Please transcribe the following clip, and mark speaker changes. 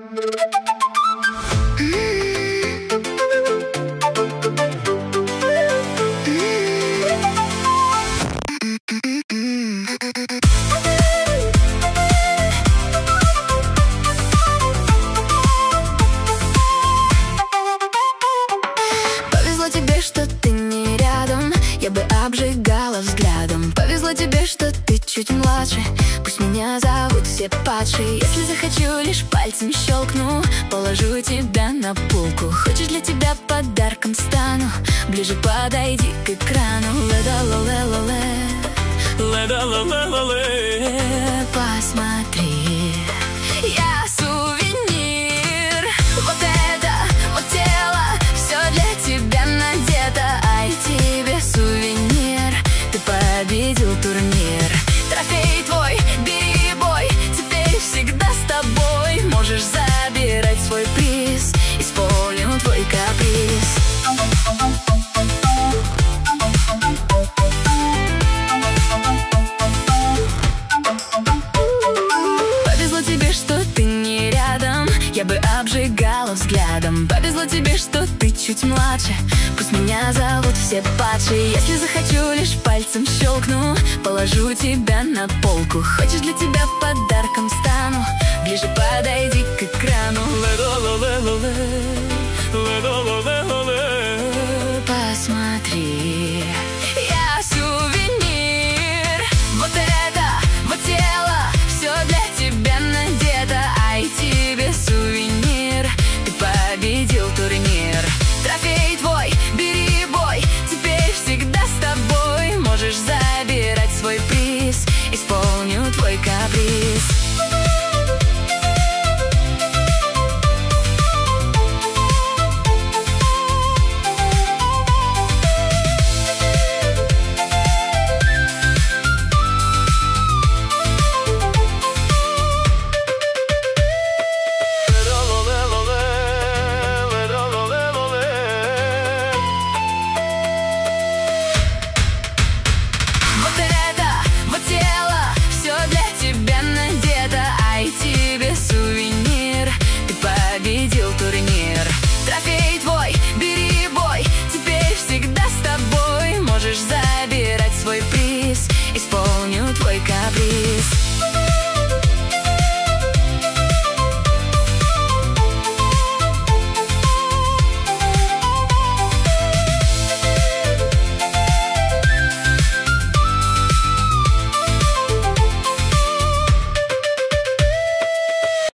Speaker 1: Повезло тебе, что ты не рядом, я бы обжигала взглядом. Повезло тебе, что ты чуть младше, пусть меня зовут все падшие. Если захочу, лишь пальцем щелкну, положу тебя на полку. Хочешь, для тебя подарком стану, ближе подойди к экрану. Посмотри, я сувенир. Вот это, вот тело, все для тебя надето. Ай, тебе сувенир, ты победил турнир. Трофей твой, бери бой, теперь всегда с тобой. Можешь забирать свой приз, исполню твой каприз. Повезло тебе, что ты не рядом, я бы обжигала взглядом. Повезло тебе, что ты чуть младше, пусть меня зовут все падшие. Если захочу, лишь пальцем щелкну, положу тебя на полку. Хочешь, для тебя подарком стану, ближе подойди к экрану.